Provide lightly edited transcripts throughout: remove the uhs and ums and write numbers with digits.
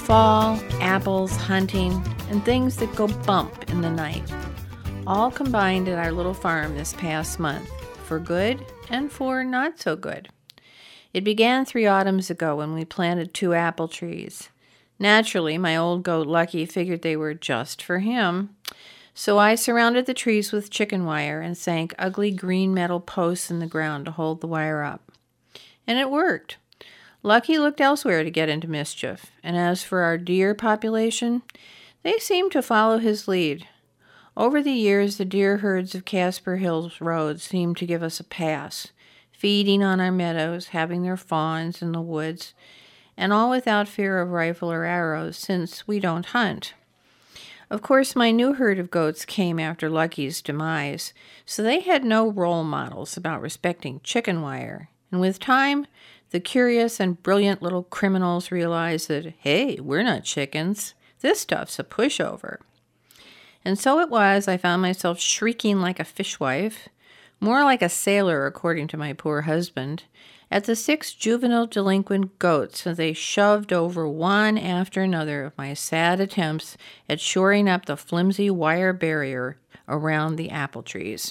Fall, apples, hunting, and things that go bump in the night. All combined at our little farm this past month, for good and for not so good. It began 3 autumns ago when we planted 2 apple trees. Naturally, my old goat Lucky figured they were just for him. So I surrounded the trees with chicken wire and sank ugly green metal posts in the ground to hold the wire up. And it worked. Lucky looked elsewhere to get into mischief, and as for our deer population, they seemed to follow his lead. Over the years, the deer herds of Casper Hills Road seemed to give us a pass, feeding on our meadows, having their fawns in the woods, and all without fear of rifle or arrows, since we don't hunt. Of course, my new herd of goats came after Lucky's demise, so they had no role models about respecting chicken wire, and with time, the curious and brilliant little criminals realized that, hey, we're not chickens. This stuff's a pushover. And so it was I found myself shrieking like a fishwife, more like a sailor according to my poor husband, at the 6 juvenile delinquent goats as they shoved over one after another of my sad attempts at shoring up the flimsy wire barrier around the apple trees.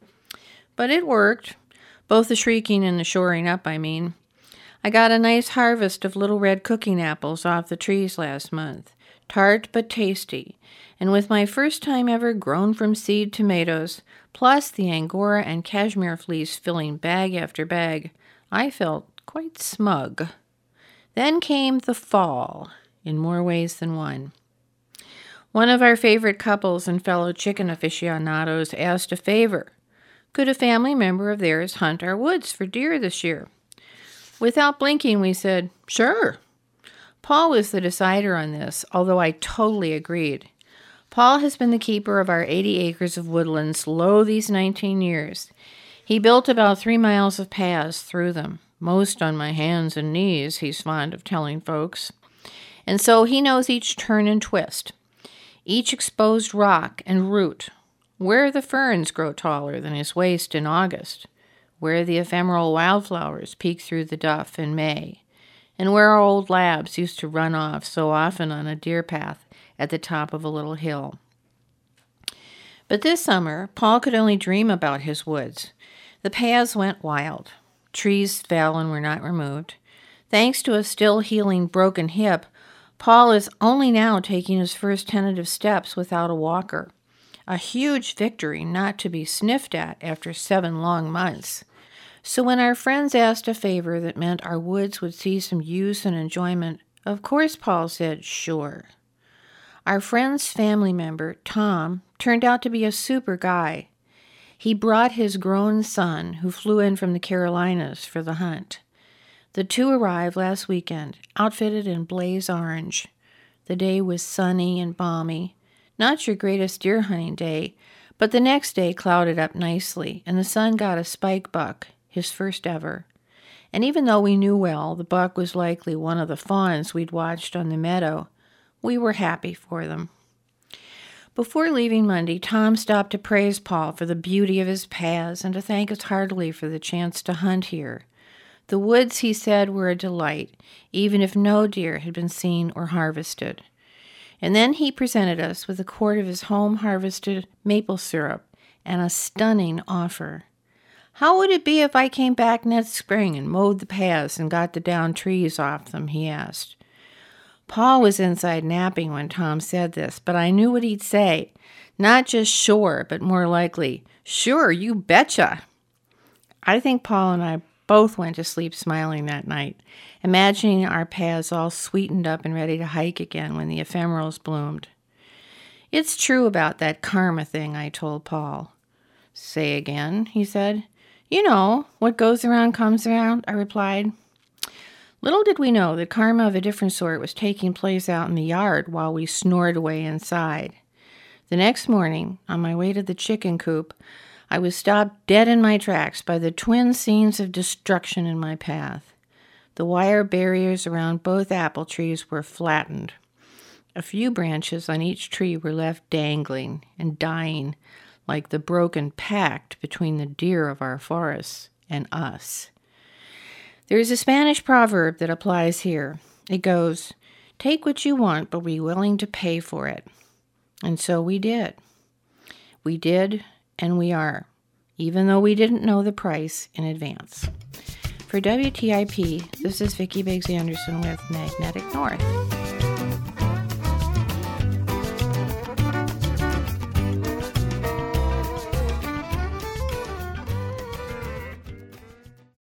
But it worked, both the shrieking and the shoring up, I mean. I got a nice harvest of little red cooking apples off the trees last month, tart but tasty, and with my first time ever grown from seed tomatoes, plus the Angora and cashmere fleece filling bag after bag, I felt quite smug. Then came the fall, in more ways than one. One of our favorite couples and fellow chicken aficionados asked a favor. Could a family member of theirs hunt our woods for deer this year? Without blinking, we said, sure. Paul was the decider on this, although I totally agreed. Paul has been the keeper of our 80 acres of woodlands lo these 19 years. He built about 3 miles of paths through them, most on my hands and knees, he's fond of telling folks. And so he knows each turn and twist, each exposed rock and root, where the ferns grow taller than his waist in August, where the ephemeral wildflowers peek through the duff in May, and where our old labs used to run off so often on a deer path at the top of a little hill. But this summer, Paul could only dream about his woods. The paths went wild. Trees fell and were not removed. Thanks to a still healing broken hip, Paul is only now taking his first tentative steps without a walker. A huge victory not to be sniffed at after 7 long months. So when our friends asked a favor that meant our woods would see some use and enjoyment, of course Paul said, sure. Our friend's family member, Tom, turned out to be a super guy. He brought his grown son, who flew in from the Carolinas, for the hunt. The 2 arrived last weekend, outfitted in blaze orange. The day was sunny and balmy. Not your greatest deer hunting day, but the next day clouded up nicely, and the son got a spike buck, his first ever. And even though we knew well the buck was likely one of the fawns we'd watched on the meadow, we were happy for them. Before leaving Monday, Tom stopped to praise Paul for the beauty of his paths and to thank us heartily for the chance to hunt here. The woods, he said, were a delight, even if no deer had been seen or harvested. And then he presented us with a quart of his home-harvested maple syrup and a stunning offer. How would it be if I came back next spring and mowed the paths and got the downed trees off them, he asked. Paul was inside napping when Tom said this, but I knew what he'd say. Not just sure, but more likely, sure, you betcha. I think Paul and I both went to sleep smiling that night, imagining our paths all sweetened up and ready to hike again when the ephemerals bloomed. It's true about that karma thing, I told Paul. Say again, he said. You know, what goes around comes around, I replied. Little did we know that karma of a different sort was taking place out in the yard while we snored away inside. The next morning, on my way to the chicken coop, I was stopped dead in my tracks by the twin scenes of destruction in my path. The wire barriers around both apple trees were flattened. A few branches on each tree were left dangling and dying, like the broken pact between the deer of our forests and us. There is a Spanish proverb that applies here. It goes, Take what you want, but be willing to pay for it. And so we did. We did, and we are, even though we didn't know the price in advance. For WTIP, this is Vicki Biggs Anderson with Magnetic North.